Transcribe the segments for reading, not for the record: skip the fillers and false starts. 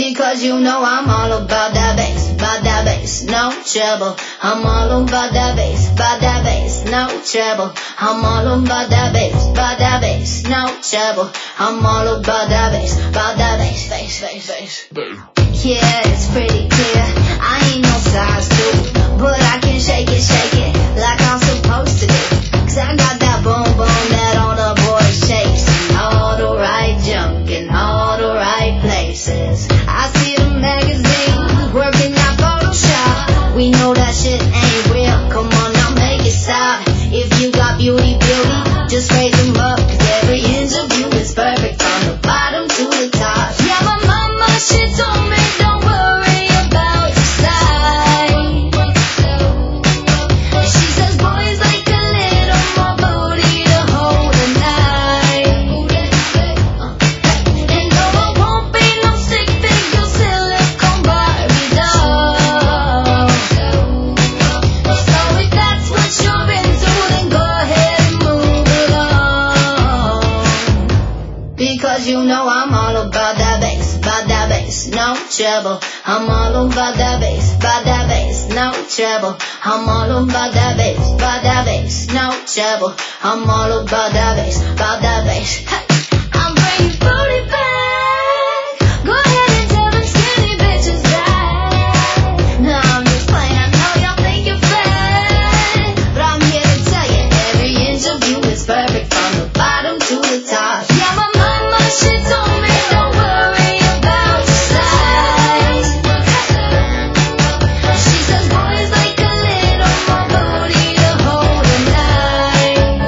Because you know I'm all about that bass, no trouble. I'm all about that bass, no trouble. I'm all about that bass, no trouble. I'm all about that bass, bass. Yeah, it's pretty clear. I ain't no size 2, but I can shake it like I'm supposed to do. 'Cause I got that boom boom that all the boys chase. All the right junk in all the right places. I see the magazines working that Photoshop. We know that shit ain't real. Come on now, make it stop. If you got beauty, just raise them up. 'Cause every inch of you is perfect from the bottom to the top. Yeah, my mama, she told me don't worry about your size. She says boys like a little more booty to hold at night. And no, I won't be no stick figure silicone Barbie doll. So if that's what you're into, then go ahead and move it on. Because you know I'm all about that bass, no trouble. I'm all about that bass, no trouble. I'm all about that bass, no trouble. I'm all about that bass. Hey, I'm bringing booty back. Go ahead and tell them skinny bitches that. No, I'm just playing. I know y'all think you're fat, but I'm here to tell you every inch of you is perfect from the bottom to the top. Yeah, my mama, she told me don't worry about your size. She says boys like a little more booty to hold at night.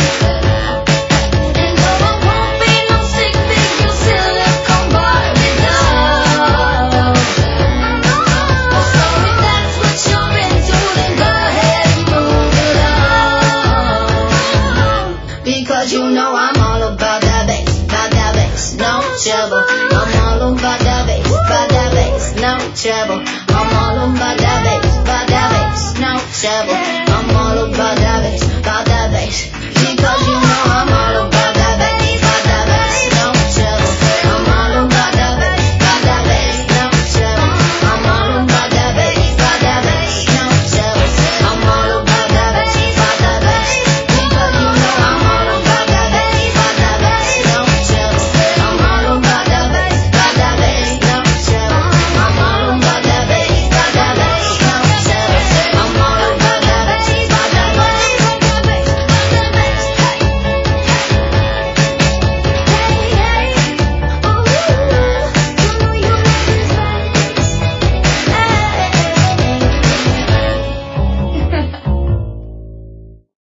And no, I won't be no stick figure silicone Barbie doll. So if that's what you're into, then go ahead and move it on. Because you know I'm all about that bass, no trouble. I'm all about that bass, no trouble. I'm all about that